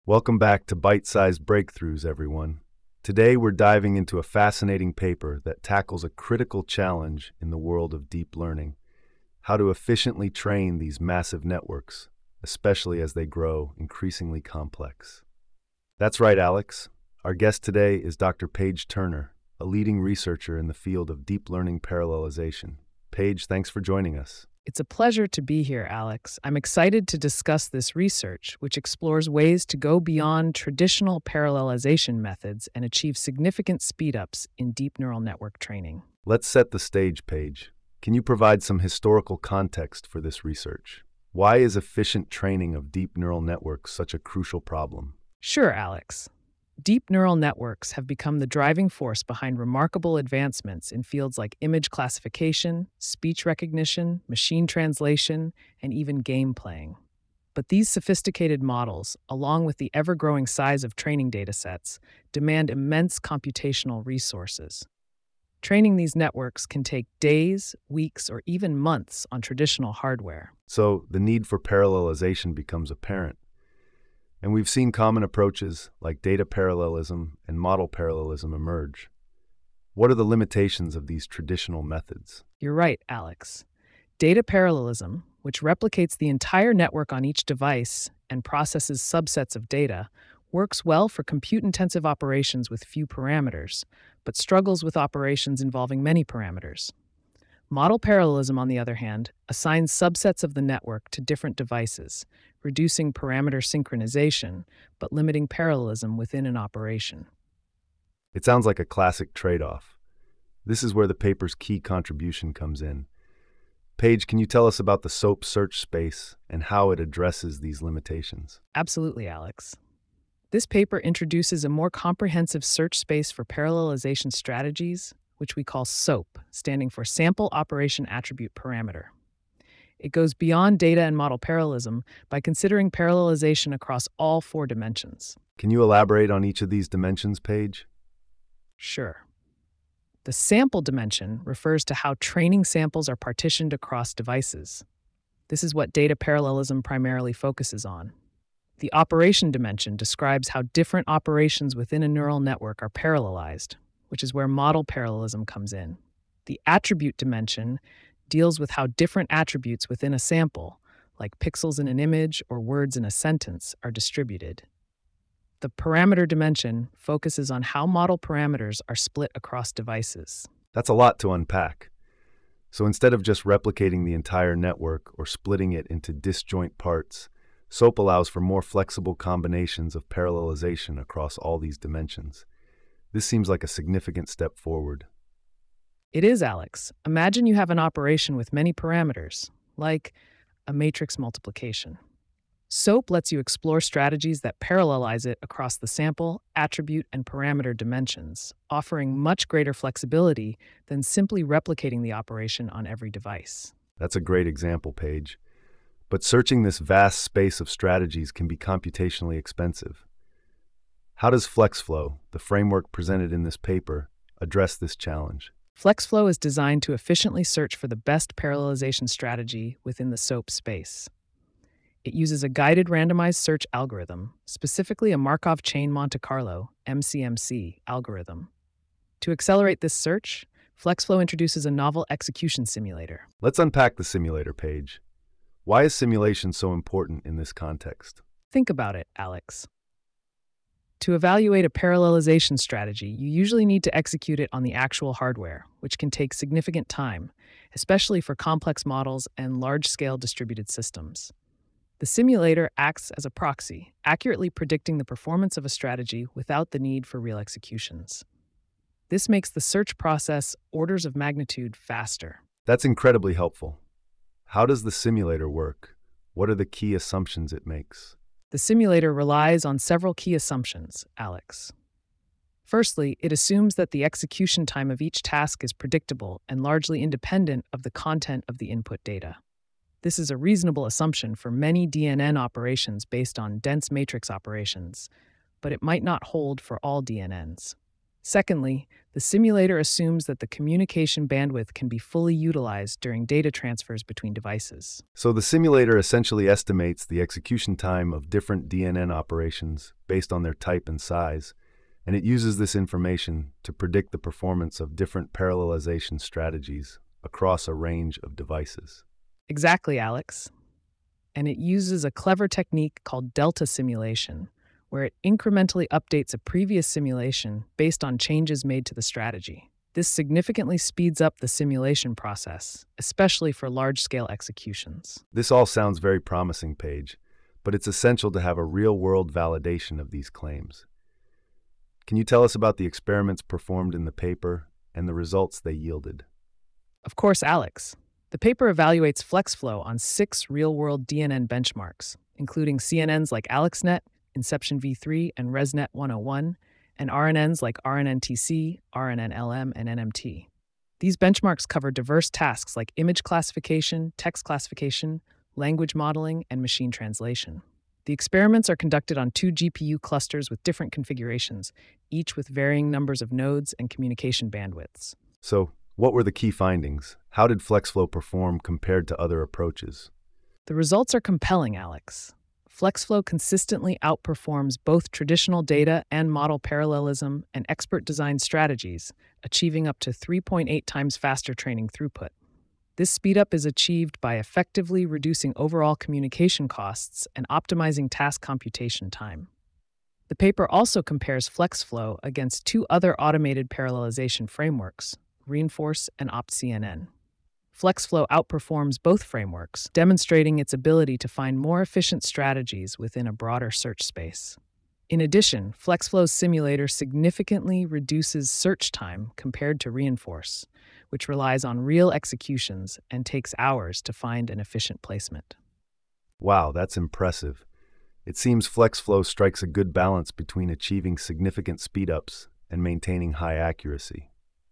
Welcome back to Bite-Sized Breakthroughs, everyone. Today we're diving into a fascinating paper that tackles a critical challenge in the world of deep learning: how to efficiently train these massive networks, especially as they grow increasingly complex. That's right, Alex. Our guest today is Dr. Paige Turner, a leading researcher in the field of deep learning parallelization. Paige, thanks for joining us. It's a pleasure to be here, Alex. I'm excited to discuss this research, which explores ways to go beyond traditional parallelization methods and achieve significant speedups in deep neural network training. Let's set the stage, Paige. Can you provide some historical context for this research? Why is efficient training of deep neural networks such a crucial problem? Sure, Alex. Deep neural networks have become the driving force behind remarkable advancements in fields like image classification, speech recognition, machine translation, and even game playing. But these sophisticated models, along with the ever-growing size of training datasets, demand immense computational resources. Training these networks can take days, weeks, or even months on traditional hardware. So, the need for parallelization becomes apparent. And we've seen common approaches like data parallelism and model parallelism emerge. What are the limitations of these traditional methods? You're right, Alex. Data parallelism, which replicates the entire network on each device and processes subsets of data, works well for compute-intensive operations with few parameters, but struggles with operations involving many parameters. Model parallelism, on the other hand, assigns subsets of the network to different devices, reducing parameter synchronization, but limiting parallelism within an operation. It sounds like a classic trade-off. This is where the paper's key contribution comes in. Paige, can you tell us about the SOAP search space and how it addresses these limitations? Absolutely, Alex. This paper introduces a more comprehensive search space for parallelization strategies, which we call SOAP, standing for Sample Operation Attribute Parameter. It goes beyond data and model parallelism by considering parallelization across all four dimensions. Can you elaborate on each of these dimensions, Paige? Sure. The sample dimension refers to how training samples are partitioned across devices. This is what data parallelism primarily focuses on. The operation dimension describes how different operations within a neural network are parallelized, which is where model parallelism comes in. The attribute dimension deals with how different attributes within a sample, like pixels in an image or words in a sentence, are distributed. The parameter dimension focuses on how model parameters are split across devices. That's a lot to unpack. So instead of just replicating the entire network or splitting it into disjoint parts, SOAP allows for more flexible combinations of parallelization across all these dimensions. This seems like a significant step forward. It is, Alex. Imagine you have an operation with many parameters, like a matrix multiplication. SOAP lets you explore strategies that parallelize it across the sample, attribute, and parameter dimensions, offering much greater flexibility than simply replicating the operation on every device. That's a great example, Paige. But searching this vast space of strategies can be computationally expensive. How does FlexFlow, the framework presented in this paper, address this challenge? FlexFlow is designed to efficiently search for the best parallelization strategy within the SOAP space. It uses a guided randomized search algorithm, specifically a Markov Chain Monte Carlo (MCMC) algorithm. To accelerate this search, FlexFlow introduces a novel execution simulator. Let's unpack the simulator, Paige. Why is simulation so important in this context? Think about it, Alex. To evaluate a parallelization strategy, you usually need to execute it on the actual hardware, which can take significant time, especially for complex models and large-scale distributed systems. The simulator acts as a proxy, accurately predicting the performance of a strategy without the need for real executions. This makes the search process orders of magnitude faster. That's incredibly helpful. How does the simulator work? What are the key assumptions it makes? The simulator relies on several key assumptions, Alex. Firstly, it assumes that the execution time of each task is predictable and largely independent of the content of the input data. This is a reasonable assumption for many DNN operations based on dense matrix operations, but it might not hold for all DNNs. Secondly, the simulator assumes that the communication bandwidth can be fully utilized during data transfers between devices. So the simulator essentially estimates the execution time of different DNN operations based on their type and size, and it uses this information to predict the performance of different parallelization strategies across a range of devices. Exactly, Alex. And it uses a clever technique called delta simulation, where it incrementally updates a previous simulation based on changes made to the strategy. This significantly speeds up the simulation process, especially for large-scale executions. This all sounds very promising, Paige, but it's essential to have a real-world validation of these claims. Can you tell us about the experiments performed in the paper and the results they yielded? Of course, Alex. The paper evaluates FlexFlow on 6 real-world DNN benchmarks, including CNNs like AlexNet, Inception v3, and ResNet 101, and RNNs like RNNTC, RNNLM, and NMT. These benchmarks cover diverse tasks like image classification, text classification, language modeling, and machine translation. The experiments are conducted on 2 GPU clusters with different configurations, each with varying numbers of nodes and communication bandwidths. So, what were the key findings? How did FlexFlow perform compared to other approaches? The results are compelling, Alex. FlexFlow consistently outperforms both traditional data and model parallelism and expert design strategies, achieving up to 3.8 times faster training throughput. This speedup is achieved by effectively reducing overall communication costs and optimizing task computation time. The paper also compares FlexFlow against 2 other automated parallelization frameworks, Reinforce and OptCNN. FlexFlow outperforms both frameworks, demonstrating its ability to find more efficient strategies within a broader search space. In addition, FlexFlow's simulator significantly reduces search time compared to Reinforce, which relies on real executions and takes hours to find an efficient placement. Wow, that's impressive. It seems FlexFlow strikes a good balance between achieving significant speedups and maintaining high accuracy.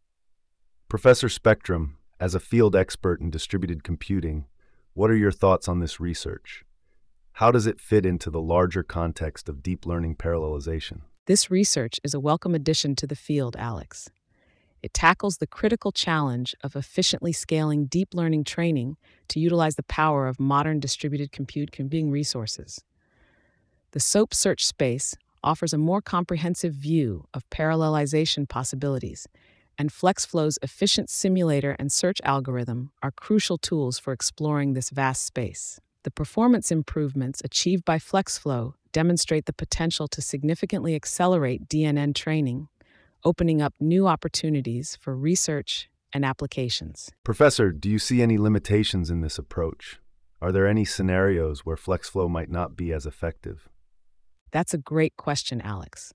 Professor Spectrum, as a field expert in distributed computing, what are your thoughts on this research? How does it fit into the larger context of deep learning parallelization? This research is a welcome addition to the field, Alex. It tackles the critical challenge of efficiently scaling deep learning training to utilize the power of modern distributed computing resources. The SOAP search space offers a more comprehensive view of parallelization possibilities, and FlexFlow's efficient simulator and search algorithm are crucial tools for exploring this vast space. The performance improvements achieved by FlexFlow demonstrate the potential to significantly accelerate DNN training, opening up new opportunities for research and applications. Professor, do you see any limitations in this approach? Are there any scenarios where FlexFlow might not be as effective? That's a great question, Alex.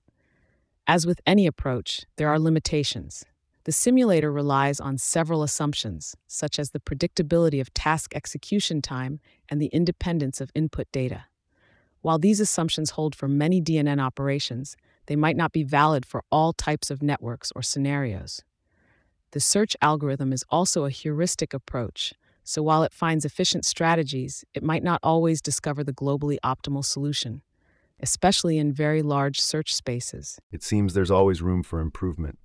As with any approach, there are limitations. The simulator relies on several assumptions, such as the predictability of task execution time and the independence of input data. While these assumptions hold for many DNN operations, they might not be valid for all types of networks or scenarios. The search algorithm is also a heuristic approach, so while it finds efficient strategies, it might not always discover the globally optimal solution, especially in very large search spaces. It seems there's always room for improvement.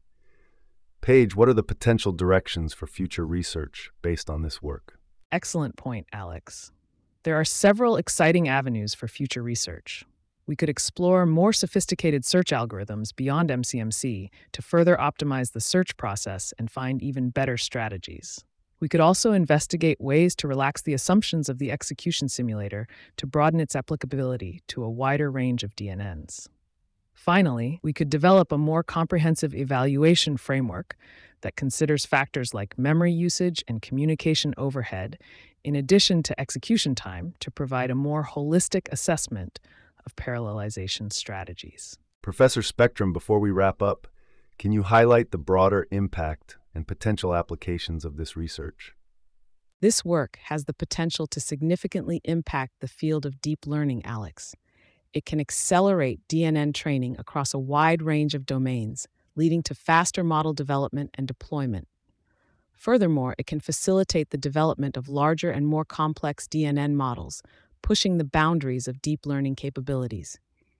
Paige, what are the potential directions for future research based on this work? Excellent point, Alex. There are several exciting avenues for future research. We could explore more sophisticated search algorithms beyond MCMC to further optimize the search process and find even better strategies. We could also investigate ways to relax the assumptions of the execution simulator to broaden its applicability to a wider range of DNNs. Finally, we could develop a more comprehensive evaluation framework that considers factors like memory usage and communication overhead, in addition to execution time, to provide a more holistic assessment of parallelization strategies. Professor Spectrum, before we wrap up, can you highlight the broader impact and potential applications of this research? This work has the potential to significantly impact the field of deep learning, Alex. It can accelerate DNN training across a wide range of domains, leading to faster model development and deployment. Furthermore, it can facilitate the development of larger and more complex DNN models, pushing the boundaries of deep learning capabilities.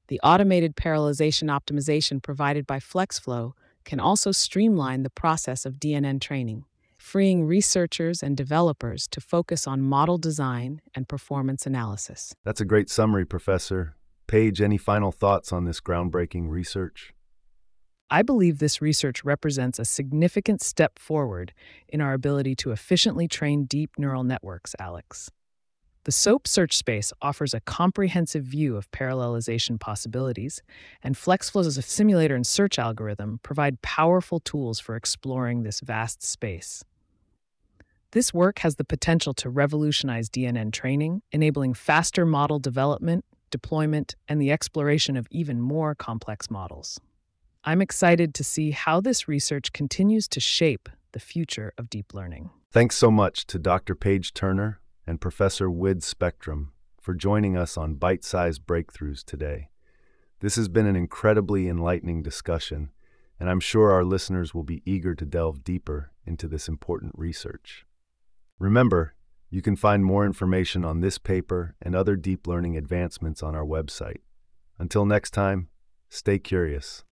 The automated parallelization optimization provided by FlexFlow can also streamline the process of DNN training, freeing researchers and developers to focus on model design and performance analysis. That's a great summary, Professor. Paige, any final thoughts on this groundbreaking research? I believe this research represents a significant step forward in our ability to efficiently train deep neural networks, Alex. The SOAP search space offers a comprehensive view of parallelization possibilities, and FlexFlow's simulator and search algorithm provide powerful tools for exploring this vast space. This work has the potential to revolutionize DNN training, enabling faster model development, deployment, and the exploration of even more complex models. I'm excited to see how this research continues to shape the future of deep learning. Thanks so much to Dr. Paige Turner and Professor Wid Spectrum for joining us on Bite-Sized Breakthroughs today. This has been an incredibly enlightening discussion, and I'm sure our listeners will be eager to delve deeper into this important research. Remember, you can find more information on this paper and other deep learning advancements on our website. Until next time, stay curious.